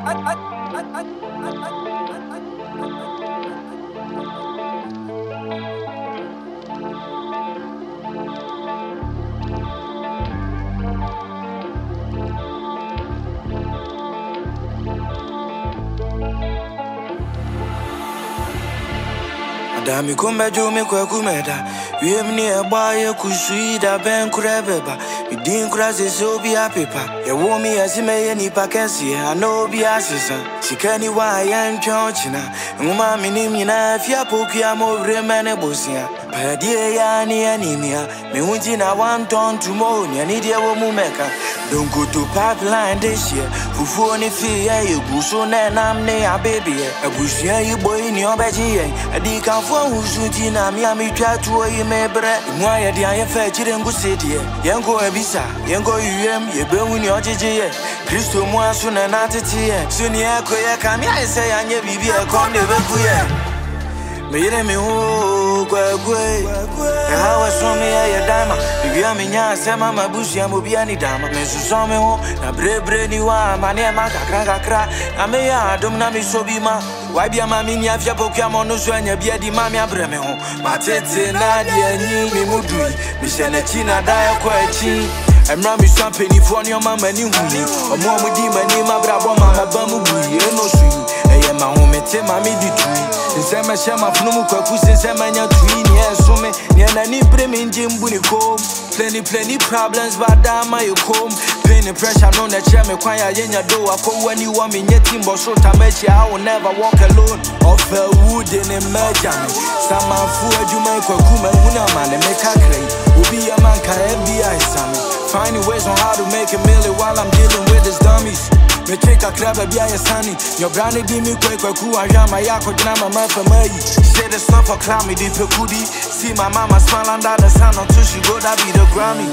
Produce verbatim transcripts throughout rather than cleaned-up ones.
Dami kumbe jume kwa kumeda we mni e boy kusuida ben kurebeba mi din krase so bi apepa ye wo mi asime ye ni pakesi I know bi asisa sikani wa yan chonchina nguma minim nyina fia pokua mo remene bosia padie ya ni anemia me hunji na one ton tomorrow ni ani dia wo mu meka don't go to pipeline this year fufu ni fi ya you so na nam ne a baby e busia you boy ni obeji ye adi kan fo husunti na mi ami twa tuo yi mebre nwa ye dia ye fa chire ngusidi ye ngo ebisa ye ngo yuem ye behu ni ojeje ye Kristo mu aso na na tete ye so ni akoye ka mi ai say anye bibi e kom ne beku ye me yere me ho kwagwe e hawa so me ye dama bibi amenya sema mabusu ya mobi ani dama me so so me ho na brebre ni wa mane ma kakra kakra na me ya adom na me so bi ma why be ma mi ni afia pokua mo no so anya bia di ma me abre me ho ma tete na di ani me mudui me she na chi na da kwa chi emra mi so penny for ni o mama ni huni o mo mo di mani ma bra bo mama ba mu bui e no so eye ma ho me te ma me di tui nsema shema funumu kwa kusema nya tui ni esome ni na ni bremi njimbu ni kom plenty plenty problems but dama you come pain and pressure no na che me kwan ya yenya do akọ wani wa me nyeti mbo so tamechi I will never walk alone of a wood in a merger sama fu adwuma kwa kuma huna man me kakrai obi ya man ka F B I sami finding ways on how to make a million while I'm dealing with these dummies me take a crab a bia sunny your brand di mi kwa kwa ku ajama yako jina mama family say the stuff for clown me di pekudi see my mama smile under the sun until she go that be the Grammy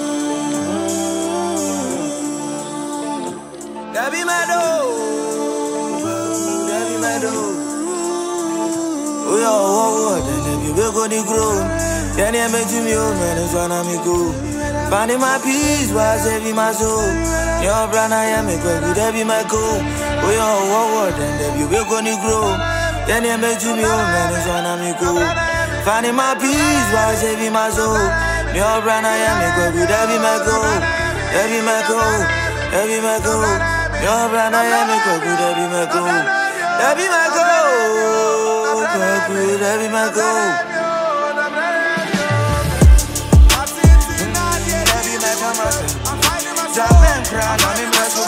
that be my dough that be my dough oh yo oh oh then you be go ni grow then you make me oh man it's wanna me go finding my peace while saving my soul your brand I am a good that be my goal oh yo oh oh then you be go ni grow then you make me oh man it's wanna me go finding my peace while saving my soul your brand I am a good that be my goal that be my goal that be my goal your brand I am a good that be my goal that be my goal that be my goal I'm fighting myself. I'm fighting myself.